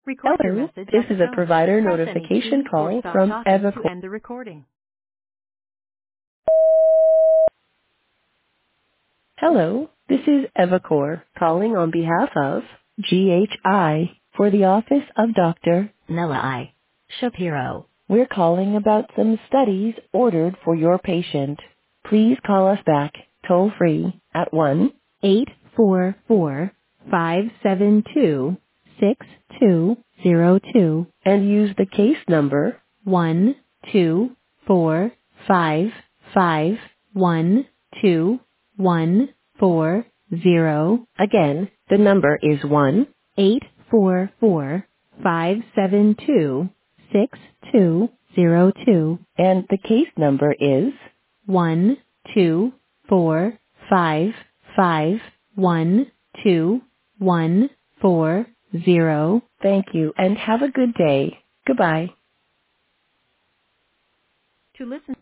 Record your Hello, message this at the is a tone. provider Press any notification key or call stop from talking to EvaCore. end the recording. Hello, this is EvaCore calling on behalf of GHI for the office of Dr. Nella I. Shapiro. We're calling about some studies ordered for your patient. Please call us back toll free at 1-844-572-6202 and use the case number 124551214. Again, the number is 1-844-572-6202 and the case number is 124551214. Thank you and have a good day. Goodbye. To listen